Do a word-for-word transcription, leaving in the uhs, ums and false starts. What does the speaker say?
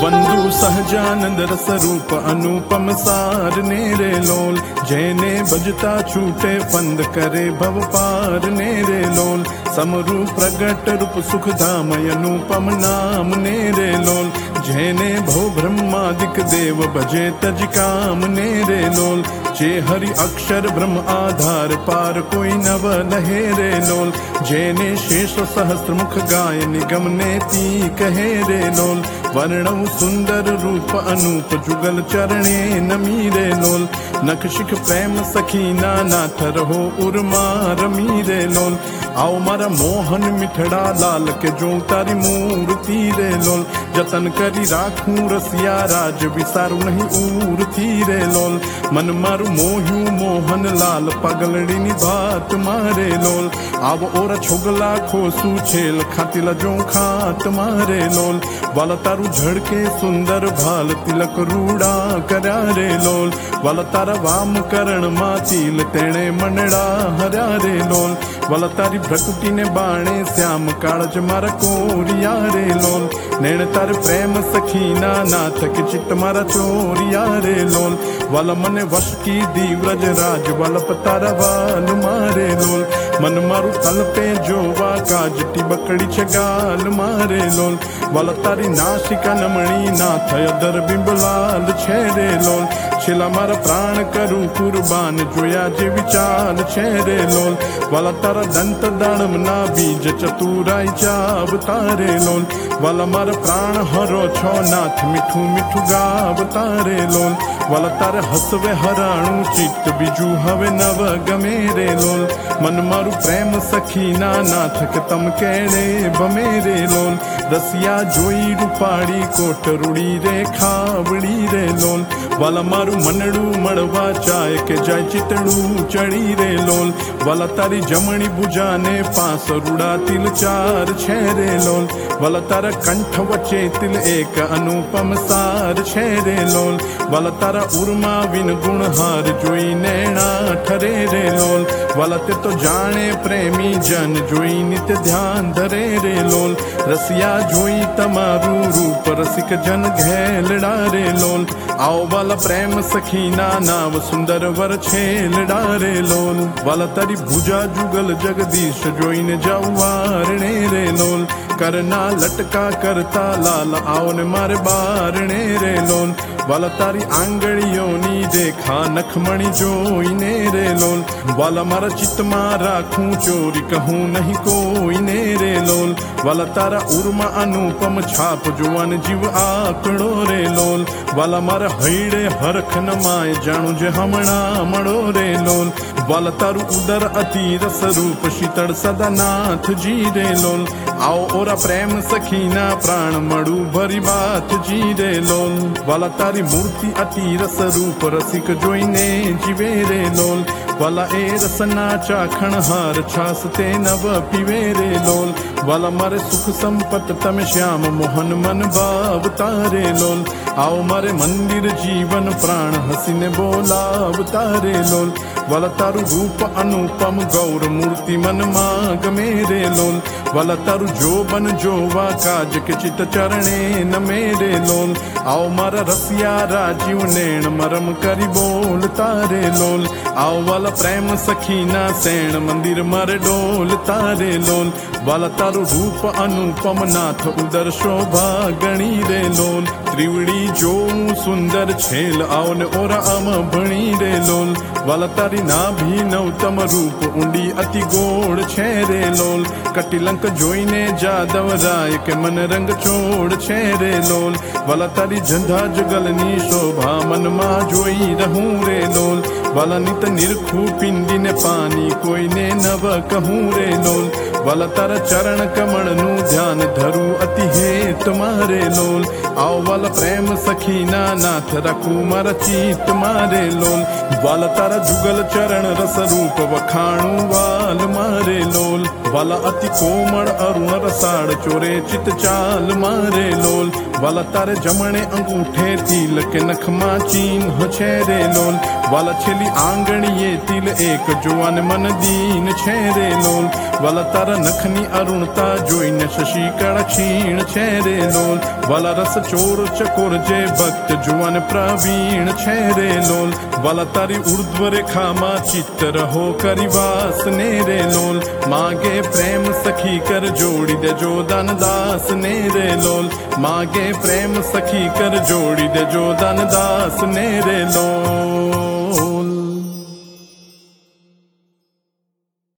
बंधु सहजानंद रस रूप अनुपम सार नेरे लोल, जैने भजता छूटे फंद करे भव पार नेरे लोल, समरू प्रगट रूप सुख धाम अनुपम नाम नेरे लोल, जैने भव ब्रह्मादिक देव भजे तज काम नेरे लोल, जे हरि अक्षर ब्रह्म आधार पार कोई नव लहेरे लोल, जैने शेष सहस्त्र मुख गाय निगम नेति कहे रे लोल, वर्णव सुंदर रूप अनूप जुगल चरणे नमीरे लोल, नख शिख प्रेम सखीना नाथ रहो उर्मा रमीरे लोल, आओ मारा मोहन मिठड़ा लाल के जो तारी मूर्ति रे लोल, जतन करी राखूं रसिया राज विसारू नहीं उर थी रे लोल, मन मारू मोह्यू मोहन लाल पगलड़ी नी बात मारे लोल, आव ओर छोगला खोसू छेल खातिला जो खात मारे लोल, वाला तारू झड़के सुंदर भाल तिलक रूड़ा करा रे लोल, वाला तारा वाम करण मातील तेणे मनड़ा हरा रे लोल, वाला तारी भ्रकुटी ने बाणे श्याम काळज मारा कोरिया रे लोल, नैण तार प्रेम सखीना नाथ के चित्त मारा चोरिया रे लोल, वाला मने वश की दी व्रज राज वाला पतारा वाल मारे लोल, मन मारू तल पे जोवा काज टिबकड़ी छगाल मारे लोल, वाला तारी नासिका नमणी नाथ अदर बिंबलाल छेरे लोल, छिला मारा प्राण करू कुर्बान जोया जे विचार छेरे लोल, वाला तारा दंत दाणम ना बीज चतुराई चाव तारे लोल, वाला मारा प्राण हरो छो नाथ मिठू मिठू गाव तारे लोल, वाला तारे हसवे हराणू चित्त बीजू हवे नव गमे रे लोल, मन मारू प्रेम सखीना नाथ के तम केड़े बमेरे लोल, रसिया जोई रूपाड़ी कोट रूड़ी रे खावड़ी रे लोल, वाला मारू मनड़ू मड़वा चाय के जाय चितड़ू चढ़ी रे लोल, वाला तारी जमणी बुझाने पास रूड़ा तिल चार छेरे लोल, वाला तारा कंठ वचे तिल एक अनुपम सार छेरे लोल, वाला तारा उर्मा विन गुण हार जोई नैणा ठरे रे लोल, वाला ते तो जाने प्रेमी जन जोई नित ध्यान धरे रे लोल, रसिया जोई तमारू रूप रसिक जन घेलड़ा रे लोल, आओ वाला प्रेम सखीना नाव सुंदर वर छेलड़ा रे लोल, वाला तारी भुजा जुगल जगदीश जोई ने जावारणे रे लोल, करना लटका करता लाल आओ ने मारे बारणे रे लोल, वाला तारी आंगड़ियों नी देखा नखमणि जोई ने रे लोल, वाला मारा चित्त मां राखूं चोरी कहूं नहीं कोई ने रे लोल, वाला तारा उर्मा अनुपम छाप जुआन जीव आकड़ो रे लोल, वाला मारा हईड़े हरख न माए जाणू जे हमणा मड़ो रे लोल, वाला तारू उदर अति रस रूप शीतड़ सदा नाथ जी रे लोल, आओ ओरा प्रेम सखीना प्राण मड़ू भरी बात जी रे लोल, वाला तारी मूर्ति अति रस रूप रसिक जोईने जीवे रे लोल, वाला ए रसना चाखण हार छास ते नव पीवे रे लोल, वाला मारे सुख संपत तम श्याम मोहन मन भाव तारे लोल, आओ मारे मंदिर जीवन प्राण हसीने बोलाव तारे लोल, वाला तारू रूप अनुपम गौर मूर्ति मन माग मेरे लोल, वाला तारू जो बन जोवा काज के चित चरणे न मेरे लोल, आओ मारा रसिया राजीव नैण मरम करी बोल तारे लोल, आओ वाला प्रेम सखीना सैण मंदिर मारे डोल तारे लोल, वाला तारू रूप अनुपम नाथ उदर शोभा गणी रे लोल, त्रिवड़ी जो सुंदर छेल आओ ने ओरा अम भणी रे लोल, वाला तारी नाभि नवतम रूप ऊंडी अति गोड़ छे रे लोल, कटिलंक जोईने जादव राय के मन रंग चोड़ छे रे लोल, वाला तारी जंधा जगलनी शोभा मन मा जोई रहूं रे लोल, वाला नित निरखू पिंडी ने पानी कोई ने नव कहूं रे लोल, वाला तारा चरण कमल नु ध्यान धरू अति हे तुम्हारे लोल, आओ वाला प्रेम सखीना नाथ रखू मारा चीत मारे लोल, वाला तारा जुगल चरण रस रूप वखाणु वाल मारे लोल वाला अति कोमल अरुण रसाड़ चोरे चित चाल मारे लोल वाला तारे जमणे अंगूठे तिल के नखमा चिन्ह छेरे लोल वाला छेली आंगणीए तिल एक जुआन मन दीन छेरे लोल वाला तारा नखनी अरुणता जोईने शशि कण क्षीण छेरे लोल वाला रस चोर चकोर जे भक्त जुआन प्रवीण छेरे लोल वाला तारी ऊर्ध्व रेखा मा चित्त रहो करिवास नेरे लोल मागे प्रेम सखी कर जोड़ी दे जो दान दास नेरे लोल मागे प्रेम सखी कर जोड़ी दे जो दान दास नेरे लोल।